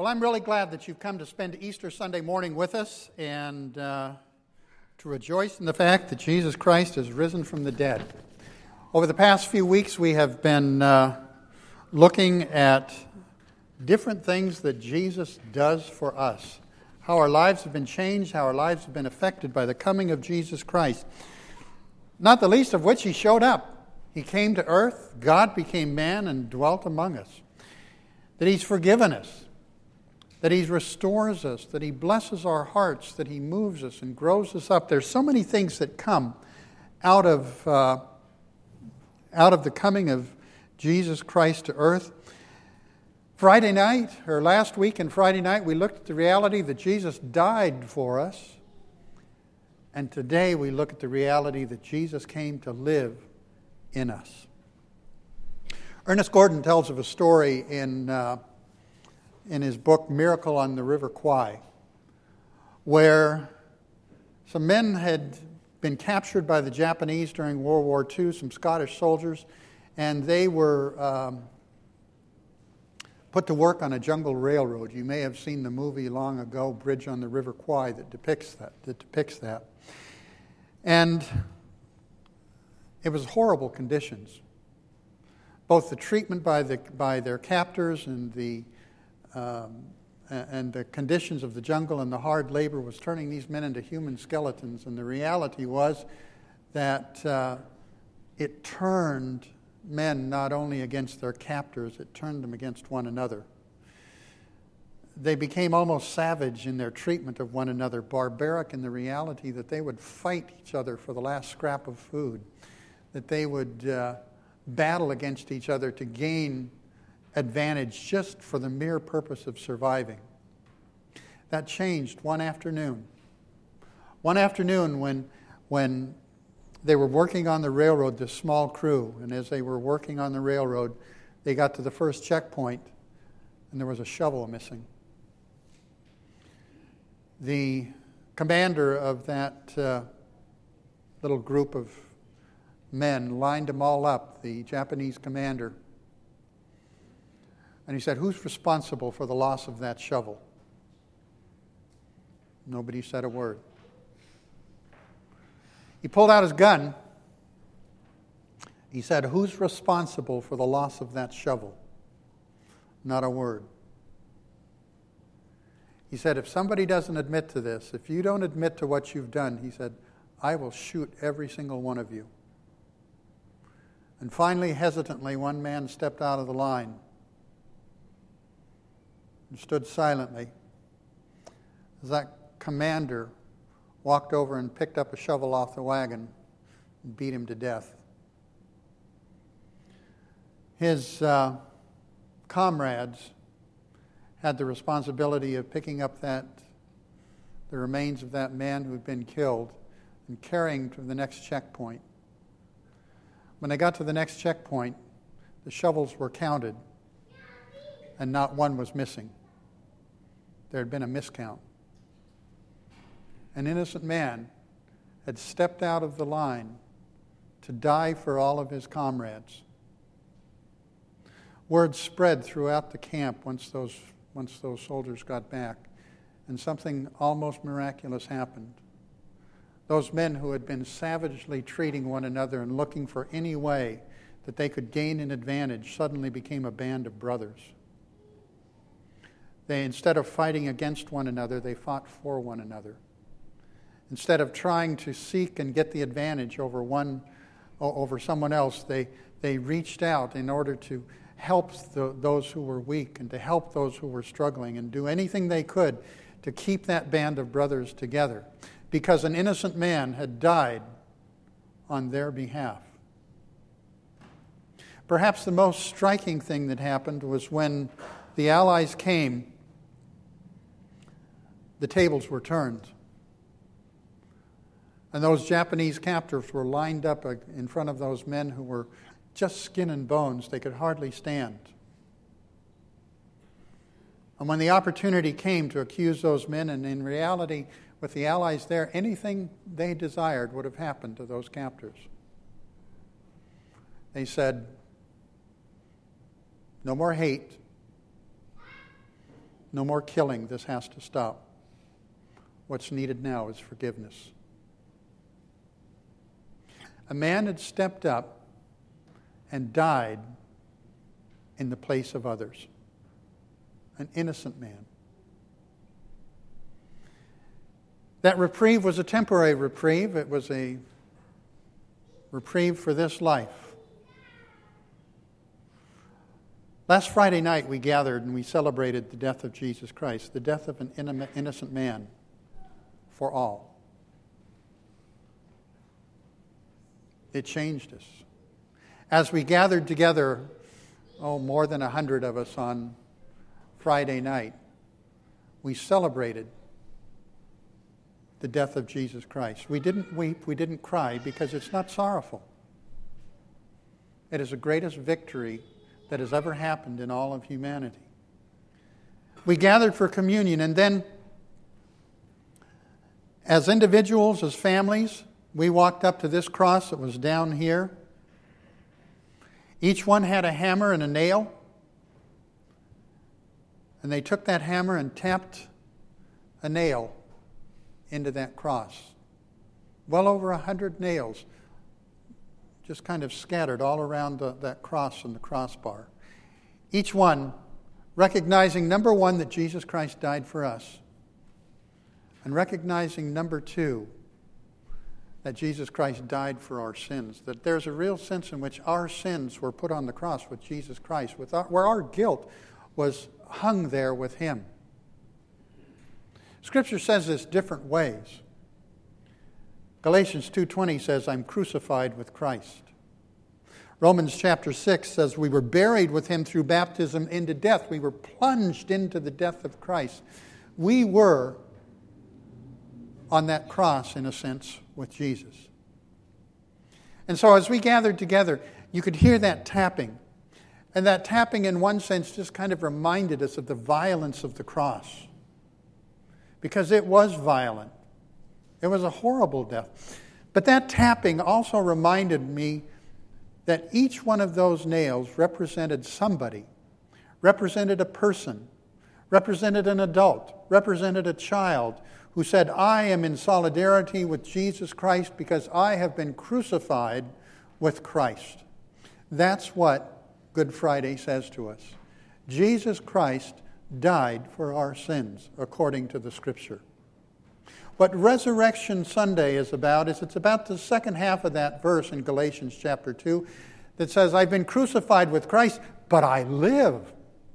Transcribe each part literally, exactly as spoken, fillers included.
Well, I'm really glad that you've come to spend Easter Sunday morning with us and uh, to rejoice in the fact that Jesus Christ has risen from the dead. Over the past few weeks, we have been uh, looking at different things that Jesus does for us, how our lives have been changed, how our lives have been affected by the coming of Jesus Christ, not the least of which He showed up. He came to earth, God became man and dwelt among us, that He's forgiven us, that He restores us, that He blesses our hearts, that He moves us and grows us up. There's so many things that come out of uh, out of the coming of Jesus Christ to earth. Friday night, or last week and Friday night, we looked at the reality that Jesus died for us. And today we look at the reality that Jesus came to live in us. Ernest Gordon tells of a story in... Uh, in his book, Miracle on the River Kwai, where some men had been captured by the Japanese during World War Two, some Scottish soldiers, and they were um, put to work on a jungle railroad. You may have seen the movie long ago, Bridge on the River Kwai, that depicts that. That depicts that. And it was horrible conditions. Both the treatment by the by their captors and the Um, and the conditions of the jungle and the hard labor was turning these men into human skeletons. And the reality was that uh, it turned men not only against their captors, it turned them against one another. They became almost savage in their treatment of one another, barbaric in the reality that they would fight each other for the last scrap of food, that they would uh, battle against each other to gain advantage just for the mere purpose of surviving. That changed one afternoon. One afternoon when, when they were working on the railroad, this small crew, and as they were working on the railroad, they got to the first checkpoint and there was a shovel missing. The commander of that uh, little group of men lined them all up, the Japanese commander. And he said, "Who's responsible for the loss of that shovel?" Nobody said a word. He pulled out his gun. He said, "Who's responsible for the loss of that shovel?" Not a word. He said, "If somebody doesn't admit to this, if you don't admit to what you've done," he said, "I will shoot every single one of you." And finally, hesitantly, one man stepped out of the line and stood silently as that commander walked over and picked up a shovel off the wagon and beat him to death. His uh, comrades had the responsibility of picking up that the remains of that man who had been killed and carrying to the next checkpoint. When they got to the next checkpoint, the shovels were counted and not one was missing. There had been a miscount. An innocent man had stepped out of the line to die for all of his comrades. Word spread throughout the camp once those, once those soldiers got back, and something almost miraculous happened. Those men who had been savagely treating one another and looking for any way that they could gain an advantage suddenly became a band of brothers. They, instead of fighting against one another, they fought for one another. Instead of trying to seek and get the advantage over one, over someone else, they, they reached out in order to help the, those who were weak and to help those who were struggling and do anything they could to keep that band of brothers together, because an innocent man had died on their behalf. Perhaps the most striking thing that happened was when the Allies came, the tables were turned. And those Japanese captors were lined up in front of those men who were just skin and bones. They could hardly stand. And when the opportunity came to accuse those men, and in reality, with the Allies there, anything they desired would have happened to those captors. They said, "No more hate. No more killing. This has to stop. What's needed now is forgiveness. A man had stepped up and died in the place of others. An innocent man. That reprieve was a temporary reprieve. It was a reprieve for this life. Last Friday night we gathered and we celebrated the death of Jesus Christ, the death of an innocent man for all. It changed us. As we gathered together, oh, more than a hundred of us on Friday night, we celebrated the death of Jesus Christ. We didn't weep, we didn't cry, because it's not sorrowful. It is the greatest victory that has ever happened in all of humanity. We gathered for communion, and then as individuals, as families, we walked up to this cross that was down here. Each one had a hammer and a nail, and they took that hammer and tapped a nail into that cross. Well over a hundred nails just kind of scattered all around the, that cross and the crossbar. Each one recognizing, number one, that Jesus Christ died for us. And recognizing, number two, that Jesus Christ died for our sins. That there's a real sense in which our sins were put on the cross with Jesus Christ, with our, where our guilt was hung there with Him. Scripture says this different ways. Galatians two twenty says, I'm crucified with Christ. Romans chapter six says, we were buried with Him through baptism into death. We were plunged into the death of Christ. We were on that cross, in a sense, with Jesus. And so as we gathered together, you could hear that tapping. And that tapping, in one sense, just kind of reminded us of the violence of the cross. Because it was violent. It was a horrible death. But that tapping also reminded me that each one of those nails represented somebody, represented a person, represented an adult, represented a child who said, I am in solidarity with Jesus Christ because I have been crucified with Christ. That's what Good Friday says to us. Jesus Christ died for our sins, according to the Scripture. What Resurrection Sunday is about is it's about the second half of that verse in Galatians chapter two that says, I've been crucified with Christ, but I live.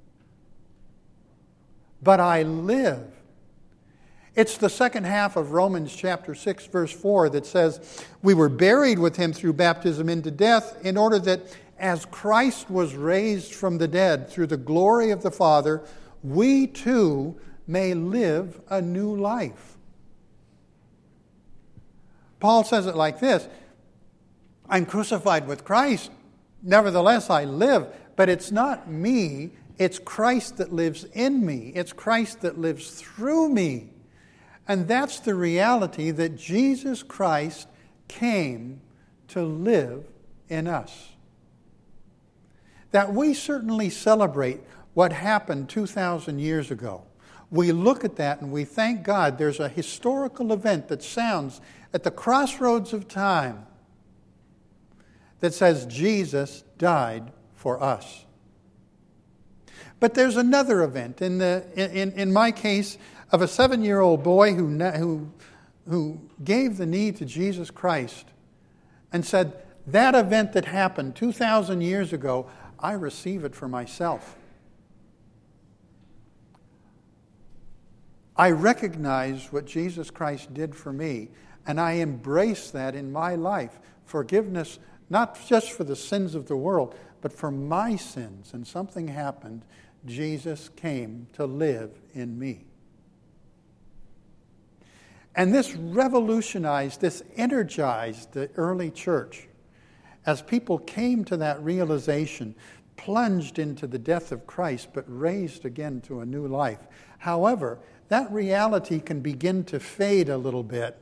But I live. It's the second half of Romans chapter six, verse four that says, we were buried with Him through baptism into death, in order that as Christ was raised from the dead through the glory of the Father, we too may live a new life. Paul says it like this, I'm crucified with Christ, nevertheless I live, but it's not me, it's Christ that lives in me, it's Christ that lives through me. And that's the reality that Jesus Christ came to live in us. That we certainly celebrate what happened two thousand years ago. We look at that and we thank God there's a historical event that sounds at the crossroads of time that says Jesus died for us. But there's another event, in the in, in my case, of a seven-year-old boy who, who, who gave the knee to Jesus Christ and said, that event that happened two thousand years ago, I receive it for myself. I recognize what Jesus Christ did for me, and I embrace that in my life. Forgiveness, not just for the sins of the world, but for my sins. And something happened. Jesus came to live in me. And this revolutionized, this energized the early church as people came to that realization, plunged into the death of Christ, but raised again to a new life. However, that reality can begin to fade a little bit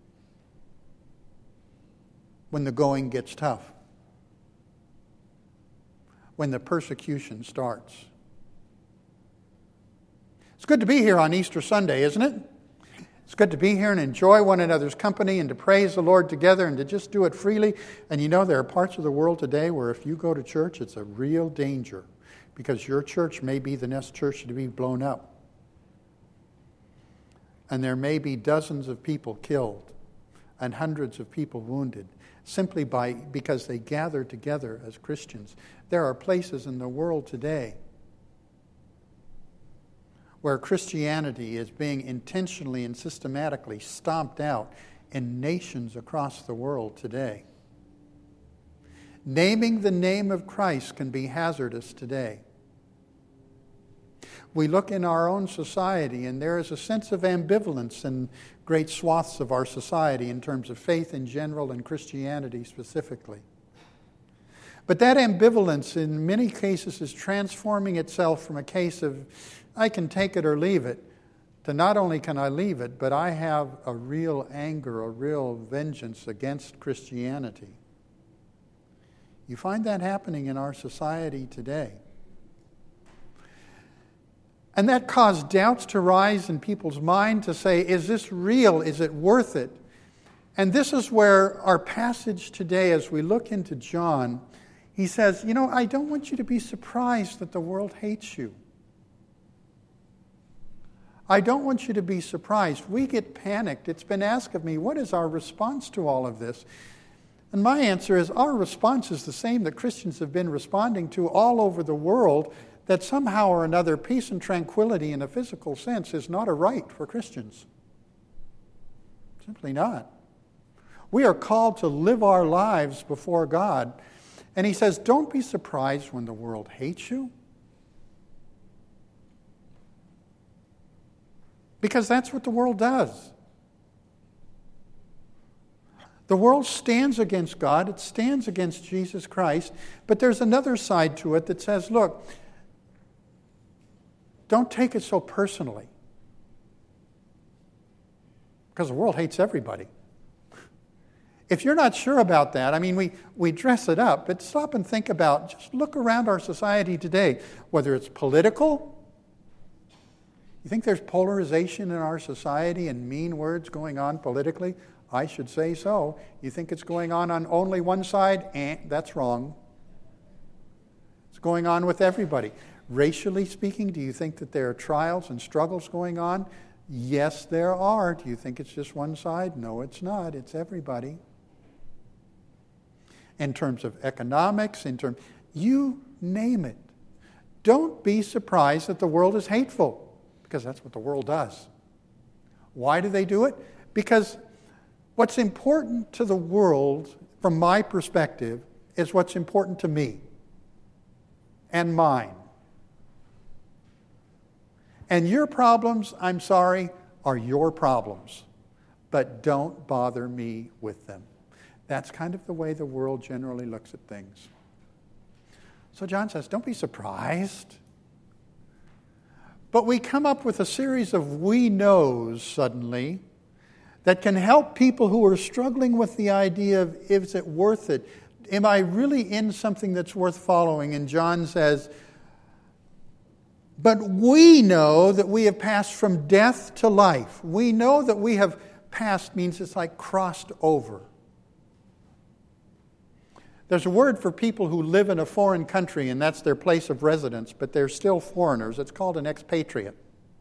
when the going gets tough, when the persecution starts. It's good to be here on Easter Sunday, isn't it? It's good to be here and enjoy one another's company and to praise the Lord together and to just do it freely. And you know, there are parts of the world today where if you go to church, it's a real danger because your church may be the next church to be blown up. And there may be dozens of people killed and hundreds of people wounded simply by because they gather together as Christians. There are places in the world today where Christianity is being intentionally and systematically stomped out in nations across the world today. Naming the name of Christ can be hazardous today. We look in our own society, and there is a sense of ambivalence in great swaths of our society in terms of faith in general and Christianity specifically. But that ambivalence in many cases is transforming itself from a case of I can take it or leave it, to not only can I leave it, but I have a real anger, a real vengeance against Christianity. You find that happening in our society today. And that caused doubts to rise in people's mind to say, is this real? Is it worth it? And this is where our passage today, as we look into John, he says, you know, I don't want you to be surprised that the world hates you. I don't want you to be surprised. We get panicked. It's been asked of me, what is our response to all of this? And my answer is, our response is the same that Christians have been responding to all over the world, that somehow or another peace and tranquility in a physical sense is not a right for Christians. Simply not. We are called to live our lives before God. And he says, don't be surprised when the world hates you. Because that's what the world does. The world stands against God. It stands against Jesus Christ. But there's another side to it that says, look, don't take it so personally. Because the world hates everybody. If you're not sure about that, I mean, we, we dress it up, but stop and think about, just look around our society today, whether it's political. You think there's polarization in our society and mean words going on politically? I should say so. You think it's going on on only one side? Eh, that's wrong. It's going on with everybody. Racially speaking, do you think that there are trials and struggles going on? Yes, there are. Do you think it's just one side? No, it's not. It's everybody. In terms of economics, in terms, you name it. Don't be surprised that the world is hateful. Because that's what the world does. Why do they do it? Because what's important to the world, from my perspective, is what's important to me and mine. And your problems, I'm sorry, are your problems. But don't bother me with them. That's kind of the way the world generally looks at things. So John says, don't be surprised. But we come up with a series of we knows suddenly that can help people who are struggling with the idea of, is it worth it? Am I really in something that's worth following? And John says, but we know that we have passed from death to life. We know that we have passed means it's like crossed over. There's a word for people who live in a foreign country, and that's their place of residence, but they're still foreigners. It's called an expatriate.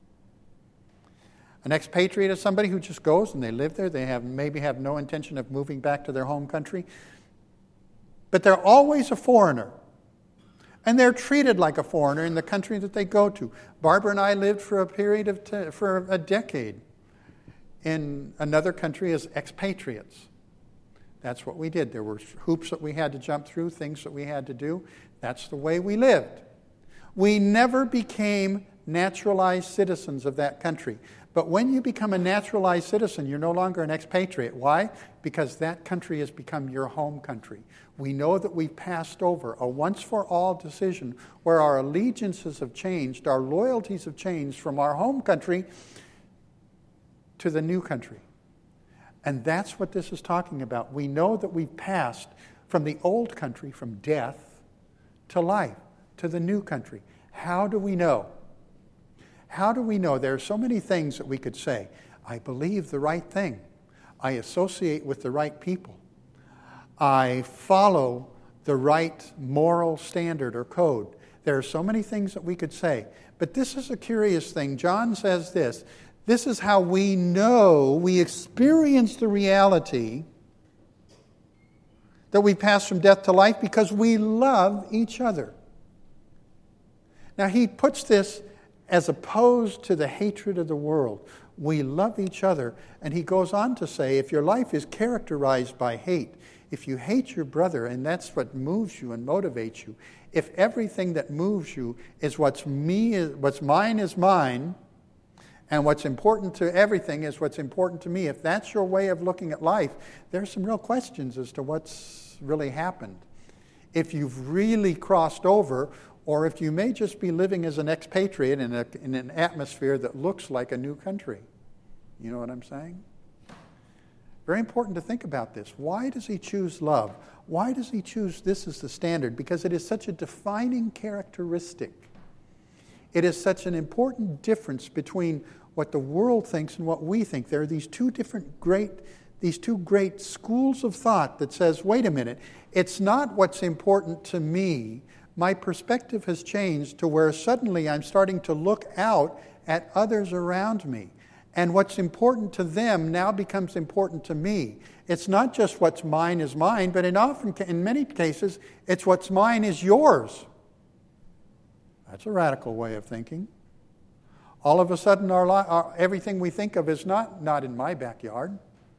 An expatriate is somebody who just goes and they live there. They have maybe have no intention of moving back to their home country. But they're always a foreigner. And they're treated like a foreigner in the country that they go to. Barbara and I lived for a period of, t- for a decade in another country as expatriates. That's what we did. There were hoops that we had to jump through, things that we had to do. That's the way we lived. We never became naturalized citizens of that country. But when you become a naturalized citizen, you're no longer an expatriate. Why? Because that country has become your home country. We know that we've passed over a once-for-all decision where our allegiances have changed, our loyalties have changed from our home country to the new country. And that's what this is talking about. We know that we've passed from the old country, from death, to life, to the new country. How do we know? How do we know? There are so many things that we could say. I believe the right thing. I associate with the right people. I follow the right moral standard or code. There are so many things that we could say. But this is a curious thing. John says this. This is how we know, we experience the reality that we pass from death to life because we love each other. Now he puts this as opposed to the hatred of the world. We love each other. And he goes on to say, if your life is characterized by hate, if you hate your brother and that's what moves you and motivates you, if everything that moves you is what's me, is, what's mine is mine, and what's important to everything is what's important to me, if that's your way of looking at life, there's some real questions as to what's really happened. If you've really crossed over, or if you may just be living as an expatriate in, a, in an atmosphere that looks like a new country. You know what I'm saying? Very important to think about this. Why does he choose love? Why does he choose this as the standard? Because it is such a defining characteristic. It is such an important difference between what the world thinks and what we think. There are these two different great, these two great schools of thought that says, wait a minute, it's not what's important to me. My perspective has changed to where suddenly I'm starting to look out at others around me. And what's important to them now becomes important to me. It's not just what's mine is mine, but in often, in many cases, it's what's mine is yours. That's a radical way of thinking. All of a sudden, our, li- our everything we think of is not, not in my backyard.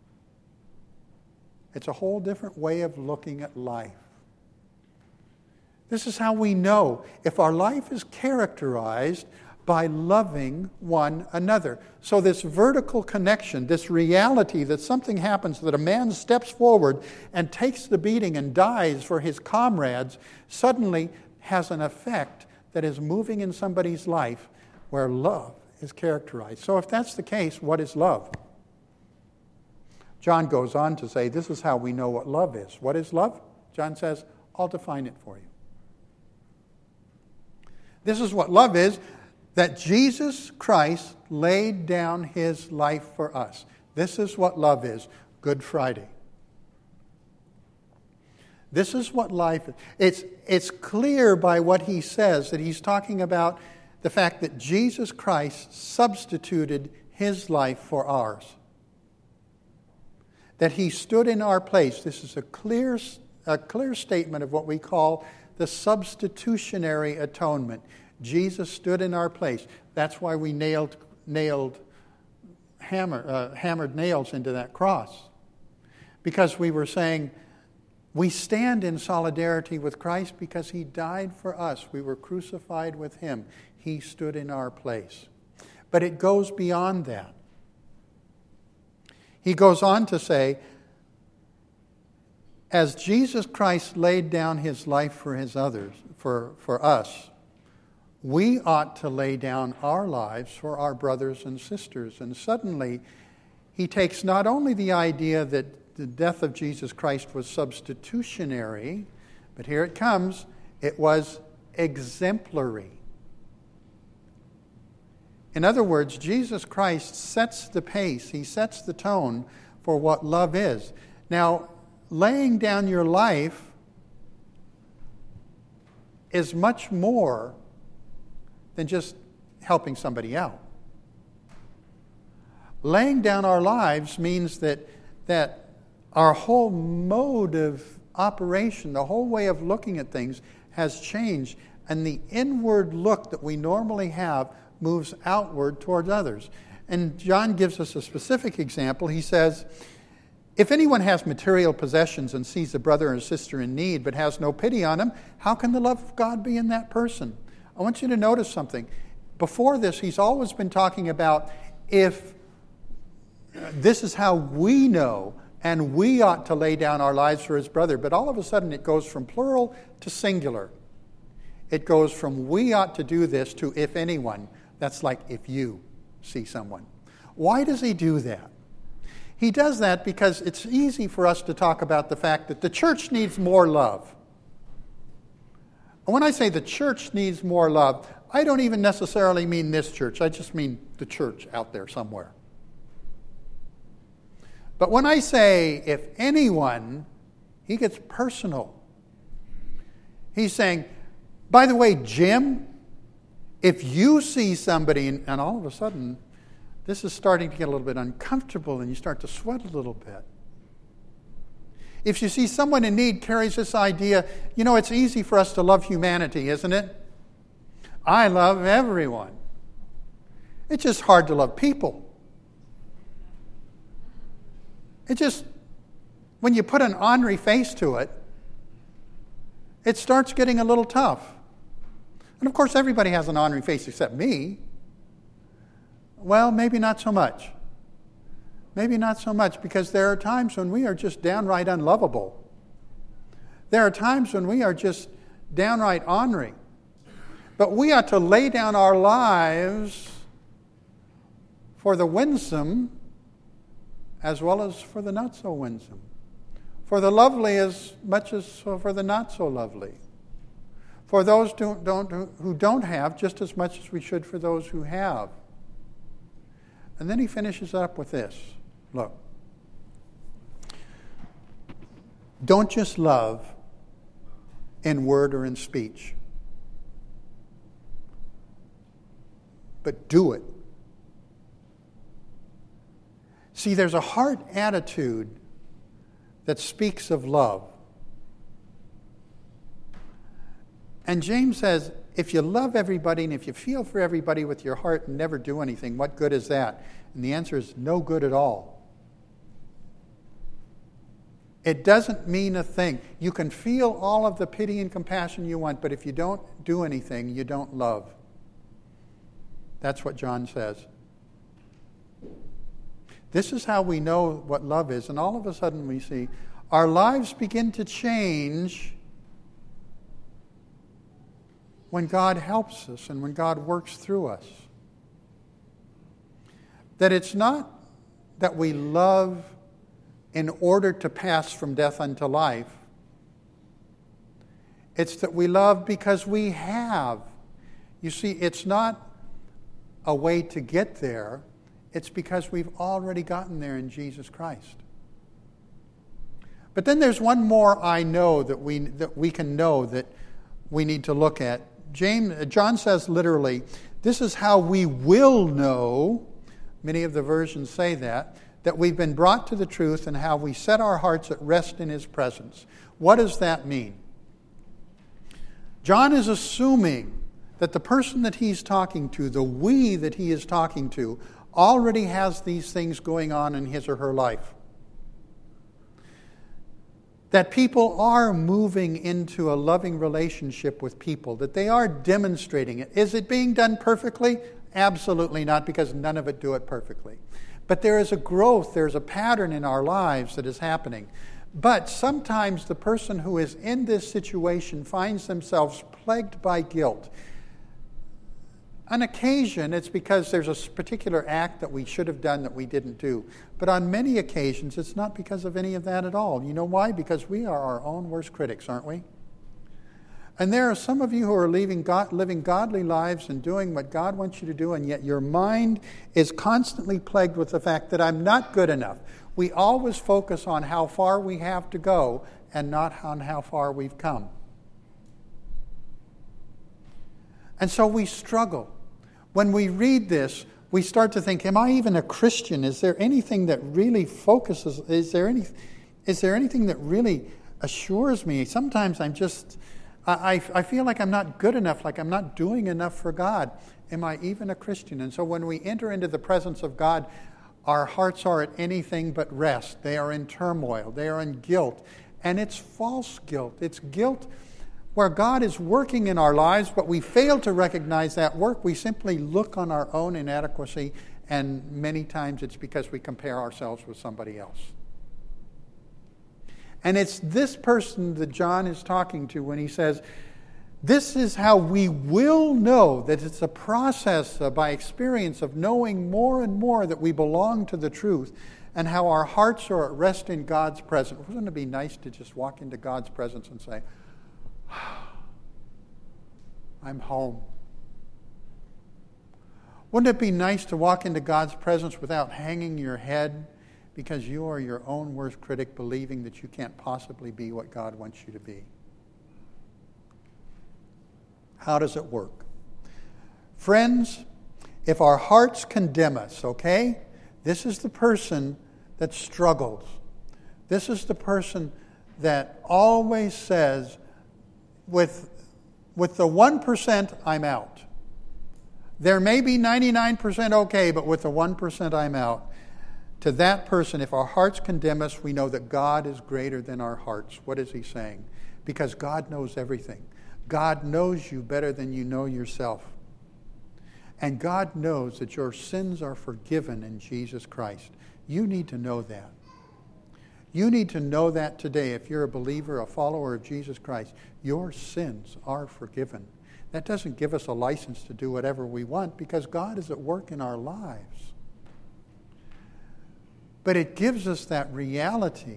It's a whole different way of looking at life. This is how we know if our life is characterized by loving one another. So this vertical connection, this reality that something happens, that a man steps forward and takes the beating and dies for his comrades, suddenly has an effect that is moving in somebody's life where love is characterized. So if that's the case, what is love? John goes on to say, this is how we know what love is. What is love? John says, I'll define it for you. This is what love is, that Jesus Christ laid down his life for us. This is what love is. Good Friday. This is what life is. It's, it's clear by what he says that he's talking about the fact that Jesus Christ substituted his life for ours. That he stood in our place. This is a clear, a clear statement of what we call the substitutionary atonement. Jesus stood in our place. That's why we nailed, nailed hammer, uh, hammered nails into that cross. Because we were saying, we stand in solidarity with Christ because he died for us. We were crucified with him. He stood in our place. But it goes beyond that. He goes on to say, as Jesus Christ laid down his life for his others, for, for us, we ought to lay down our lives for our brothers and sisters. And suddenly, he takes not only the idea that the death of Jesus Christ was substitutionary, but here it comes, it was exemplary. In other words, Jesus Christ sets the pace, he sets the tone for what love is. Now, laying down your life is much more than just helping somebody out. Laying down our lives means that, that our whole mode of operation, the whole way of looking at things has changed, and the inward look that we normally have moves outward towards others. And John gives us a specific example. He says, if anyone has material possessions and sees a brother or sister in need but has no pity on him, how can the love of God be in that person? I want you to notice something. Before this, he's always been talking about if this is how we know and we ought to lay down our lives for his brother. But all of a sudden it goes from plural to singular. It goes from we ought to do this to if anyone. That's like if you see someone. Why does he do that? He does that because it's easy for us to talk about the fact that the church needs more love. When I say the church needs more love, I don't even necessarily mean this church. I just mean the church out there somewhere. But when I say, if anyone, he gets personal. He's saying, by the way, Jim, if you see somebody, and, and all of a sudden, this is starting to get a little bit uncomfortable and you start to sweat a little bit. If you see someone in need, carries this idea, you know, it's easy for us to love humanity, isn't it? I love everyone. It's just hard to love people. It just, when you put an ornery face to it, it starts getting a little tough. And of course, everybody has an ornery face except me. Well, maybe not so much. Maybe not so much, because there are times when we are just downright unlovable. There are times when we are just downright ornery. But we ought to lay down our lives for the winsome as well as for the not so winsome. For the lovely as much as for the not so lovely. For those who don't, who don't have just as much as we should for those who have. And then he finishes up with this. Look. Don't just love in word or in speech, but do it. See, there's a heart attitude that speaks of love. And James says, if you love everybody and if you feel for everybody with your heart and never do anything, what good is that? And the answer is no good at all. It doesn't mean a thing. You can feel all of the pity and compassion you want, but if you don't do anything, you don't love. That's what John says. This is how we know what love is. And all of a sudden we see our lives begin to change when God helps us and when God works through us. That it's not that we love in order to pass from death unto life. It's that we love because we have. You see, it's not a way to get there. It's because we've already gotten there in Jesus Christ. But then there's one more I know that we that we can know that we need to look at. James, John says literally, this is how we will know, many of the versions say that, that we've been brought to the truth and how we set our hearts at rest in His presence. What does that mean? John is assuming that the person that he's talking to, the we that he is talking to, already has these things going on in his or her life. That people are moving into a loving relationship with people, that they are demonstrating it. Is it being done perfectly? Absolutely not, because none of it do it perfectly. But there is a growth, there's a pattern in our lives that is happening. But sometimes the person who is in this situation finds themselves plagued by guilt. On occasion, it's because there's a particular act that we should have done that we didn't do. But on many occasions, it's not because of any of that at all. You know why? Because we are our own worst critics, aren't we? And there are some of you who are living, God, living godly lives and doing what God wants you to do, and yet your mind is constantly plagued with the fact that I'm not good enough. We always focus on how far we have to go and not on how far we've come. And so we struggle. When we read this, we start to think, am I even a Christian? Is there anything that really focuses? Is there any, is there anything that really assures me? Sometimes I'm just, I, I feel like I'm not good enough, like I'm not doing enough for God. Am I even a Christian? And so when we enter into the presence of God, our hearts are at anything but rest. They are in turmoil. They are in guilt. And it's false guilt. It's guilt where God is working in our lives, but we fail to recognize that work. We simply look on our own inadequacy, and many times it's because we compare ourselves with somebody else. And it's this person that John is talking to when he says, this is how we will know that it's a process uh, by experience of knowing more and more that we belong to the truth, and how our hearts are at rest in God's presence. Wouldn't it be nice to just walk into God's presence and say, I'm home. Wouldn't it be nice to walk into God's presence without hanging your head because you are your own worst critic, believing that you can't possibly be what God wants you to be? How does it work? Friends, if our hearts condemn us, okay? This is the person that struggles. This is the person that always says, with, with the one percent, I'm out. There may be ninety-nine percent okay, but with the one percent, I'm out. To that person, if our hearts condemn us, we know that God is greater than our hearts. What is he saying? Because God knows everything. God knows you better than you know yourself. And God knows that your sins are forgiven in Jesus Christ. You need to know that. You need to know that today. If you're a believer, a follower of Jesus Christ, your sins are forgiven. That doesn't give us a license to do whatever we want because God is at work in our lives. But it gives us that reality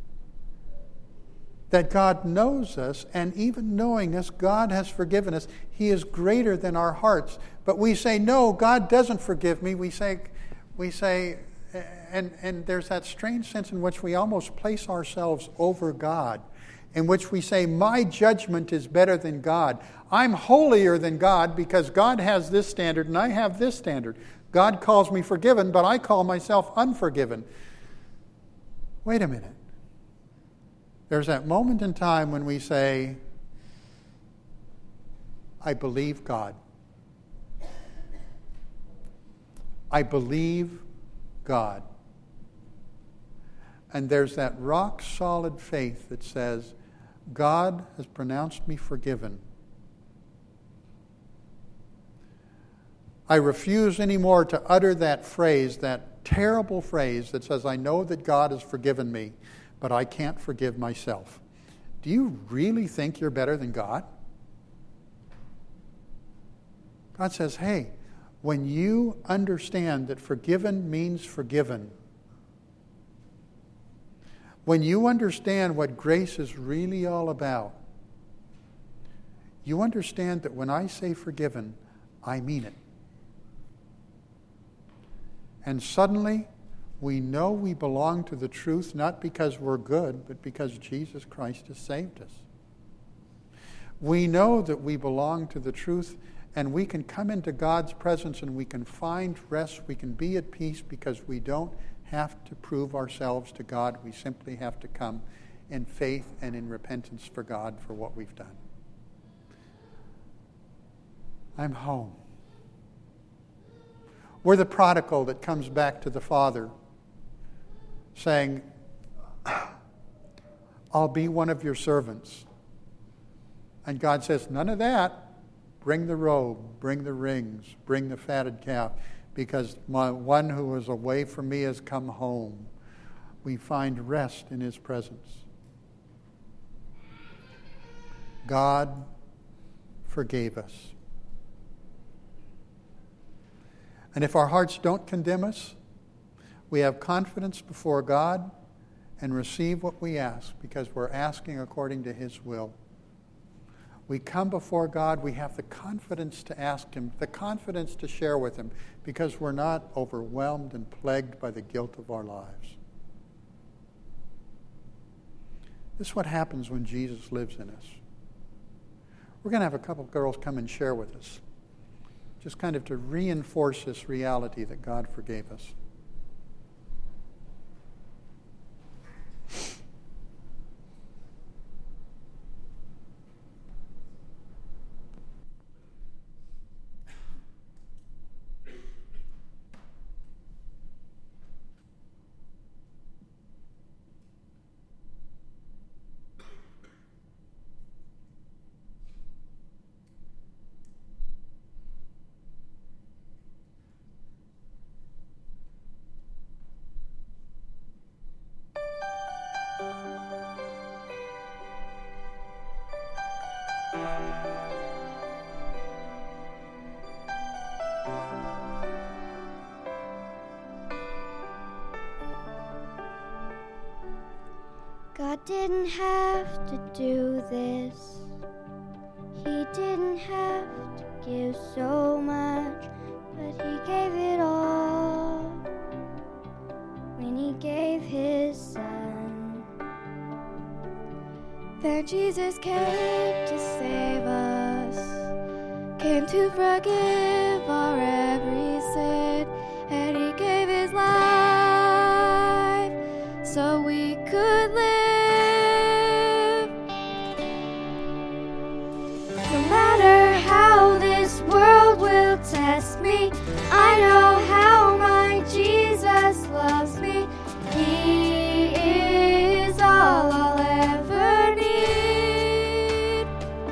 that God knows us, and even knowing us, God has forgiven us. He is greater than our hearts. But we say, no, God doesn't forgive me. We say, we say, and, and there's that strange sense in which we almost place ourselves over God, in which we say, my judgment is better than God. I'm holier than God because God has this standard and I have this standard. God calls me forgiven, but I call myself unforgiven. Wait a minute. There's that moment in time when we say, I believe God. I believe God. And there's that rock-solid faith that says, God has pronounced me forgiven. I refuse anymore to utter that phrase, that terrible phrase that says, I know that God has forgiven me, but I can't forgive myself. Do you really think you're better than God? God says, hey, when you understand that forgiven means forgiven, when you understand what grace is really all about, you understand that when I say forgiven, I mean it. And suddenly, we know we belong to the truth not because we're good, but because Jesus Christ has saved us. We know that we belong to the truth, and we can come into God's presence and we can find rest, we can be at peace because we don't have to prove ourselves to God. We simply have to come in faith and in repentance for God for what we've done. I'm home. We're the prodigal that comes back to the Father saying, I'll be one of your servants. And God says, none of that. Bring the robe, bring the rings, bring the fatted calf, because my one who was away from me has come home. We find rest in his presence. God forgave us. And if our hearts don't condemn us, we have confidence before God and receive what we ask because we're asking according to his will. We come before God, we have the confidence to ask him, the confidence to share with him, because we're not overwhelmed and plagued by the guilt of our lives. This is what happens when Jesus lives in us. We're going to have a couple of girls come and share with us, just kind of to reinforce this reality that God forgave us. God didn't have to do this. He didn't have to give so much, but he gave it all when he gave his son. Then Jesus came to save us, came to forgive our every sin, and he gave his life so we could live. No matter how this world will test me, I know how my Jesus loves me. He is all I'll ever need.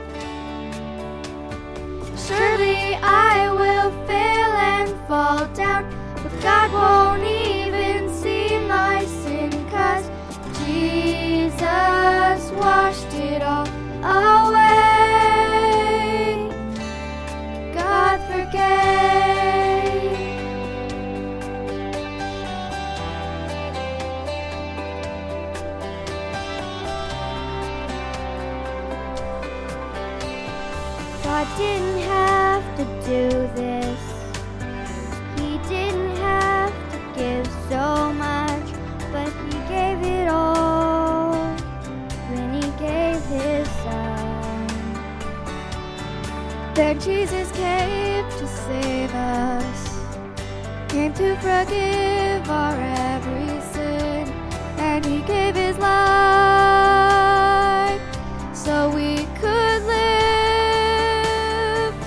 Surely I will fail and fall down, but God won't even see my sin, 'cause Jesus washed it all away. God forgave. God didn't have to do this. He didn't have to give so much, but he gave it all when he gave his son. Then Jesus came to save us, came to forgive our every sin, and he gave his life so we could live.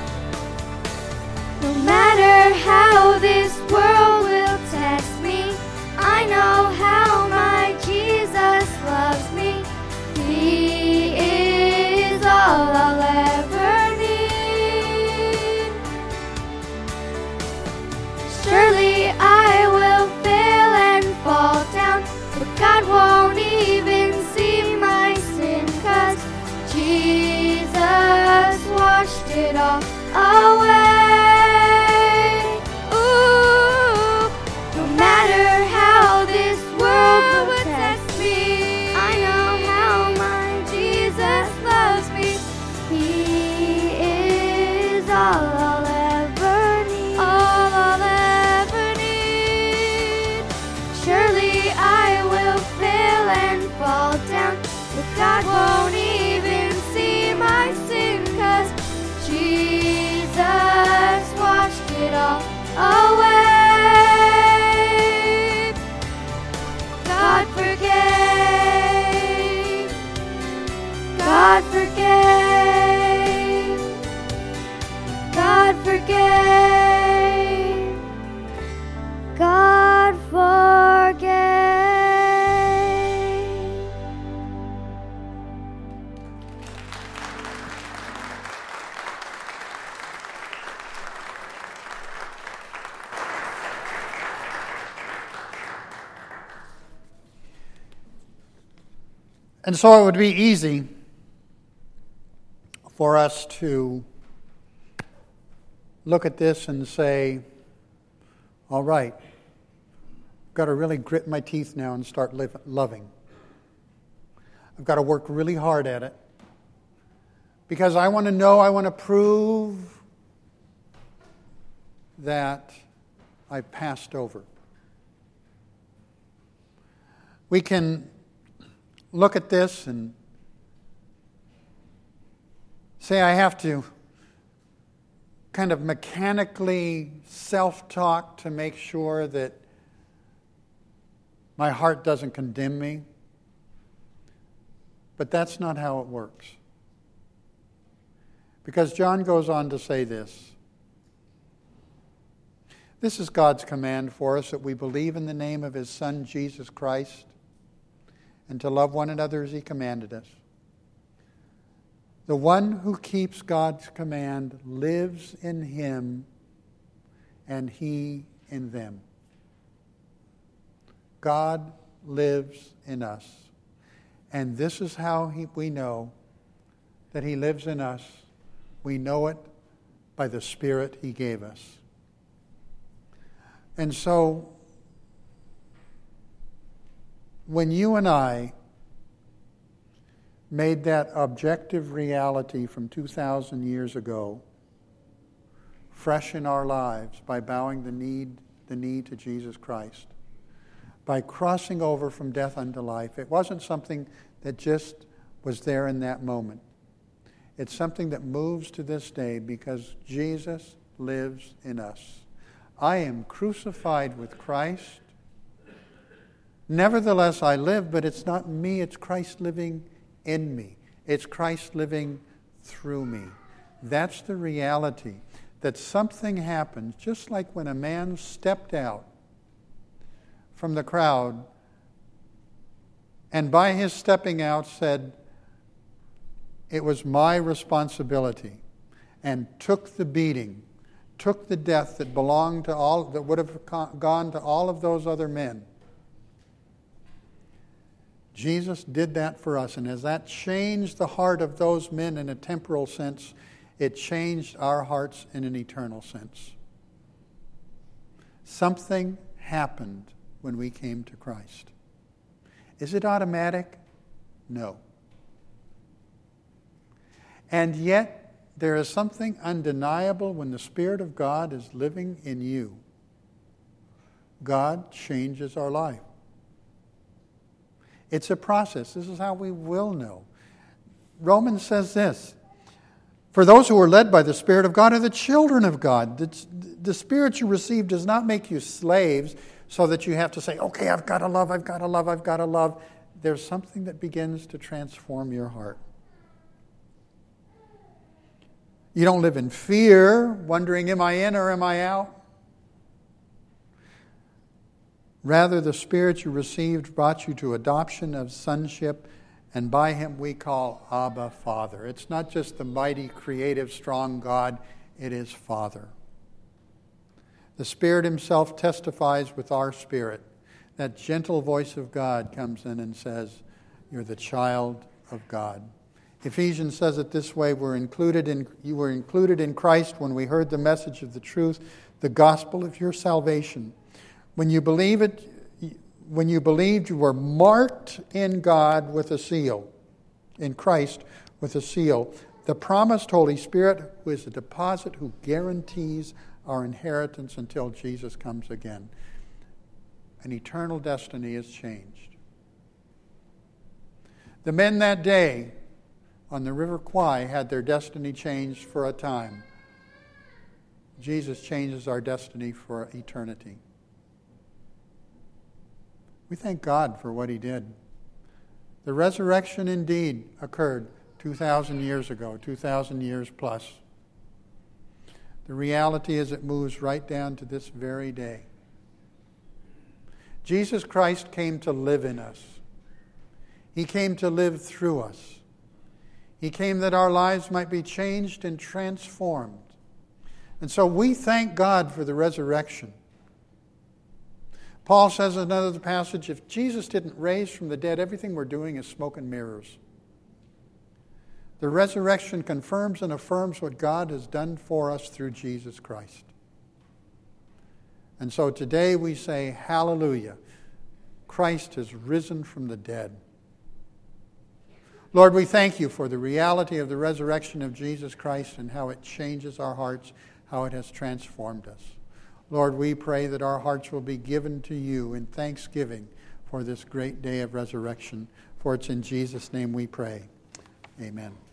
No matter how this world will test me, I know how my Jesus loves me. He is all I'll ever need. Surely I will fail and fall down, but God won't even see my sin, 'cause Jesus washed it all away. Ooh, no matter how this world will test me, I know how my Jesus loves me. He is all I'll ever need. All I'll ever need. Surely I will fail and fall down, but God won't even see my sin, 'cause Jesus washed it all away. God forgave. God forgave. God forgave. God forgave. And so it would be easy for us to look at this and say, all right, I've got to really grit my teeth now and start live, loving. I've got to work really hard at it because I want to know, I want to prove that I've passed over. We can look at this and say I have to kind of mechanically self-talk to make sure that my heart doesn't condemn me. But that's not how it works. Because John goes on to say this. This is God's command for us, that we believe in the name of his Son, Jesus Christ, and to love one another as he commanded us. The one who keeps God's command lives in him, and he in them. God lives in us. And this is how he, we know that he lives in us. We know it by the Spirit he gave us. And so, when you and I made that objective reality from two thousand years ago fresh in our lives by bowing the knee, the knee to Jesus Christ, by crossing over from death unto life. It wasn't something that just was there in that moment. It's something that moves to this day because Jesus lives in us. I am crucified with Christ. Nevertheless, I live, but it's not me, it's Christ living in me. It's Christ living through me. That's the reality, that something happens, just like when a man stepped out from the crowd and by his stepping out said, it was my responsibility, and took the beating, took the death that belonged to all, that would have gone to all of those other men. Jesus did that for us, and as that changed the heart of those men in a temporal sense, it changed our hearts in an eternal sense. Something happened when we came to Christ. Is it automatic? No. And yet, there is something undeniable when the Spirit of God is living in you. God changes our life. It's a process. This is how we will know. Romans says this, for those who are led by the Spirit of God are the children of God. The, the Spirit you receive does not make you slaves so that you have to say, okay, I've got to love, I've got to love, I've got to love. There's something that begins to transform your heart. You don't live in fear, wondering, am I in or am I out? Rather, the Spirit you received brought you to adoption of sonship, and by Him we call Abba, Father. It's not just the mighty, creative, strong God, it is Father. The Spirit Himself testifies with our spirit. That gentle voice of God comes in and says, you're the child of God. Ephesians says it this way, we're included in, you were included in Christ when we heard the message of the truth, the gospel of your salvation. When you believe it, when you believed, you were marked in God with a seal, in Christ with a seal, the promised Holy Spirit, who is a deposit who guarantees our inheritance until Jesus comes again. An eternal destiny is changed. The men that day on the River Kwai had their destiny changed for a time. Jesus changes our destiny for eternity. We thank God for what He did. The resurrection indeed occurred two thousand years ago, two thousand years plus. The reality is it moves right down to this very day. Jesus Christ came to live in us. He came to live through us. He came that our lives might be changed and transformed. And so we thank God for the resurrection. Paul says in another passage, if Jesus didn't raise from the dead, everything we're doing is smoke and mirrors. The resurrection confirms and affirms what God has done for us through Jesus Christ. And so today we say, hallelujah, Christ has risen from the dead. Lord, we thank you for the reality of the resurrection of Jesus Christ and how it changes our hearts, how it has transformed us. Lord, we pray that our hearts will be given to you in thanksgiving for this great day of resurrection. For it's in Jesus' name we pray. Amen.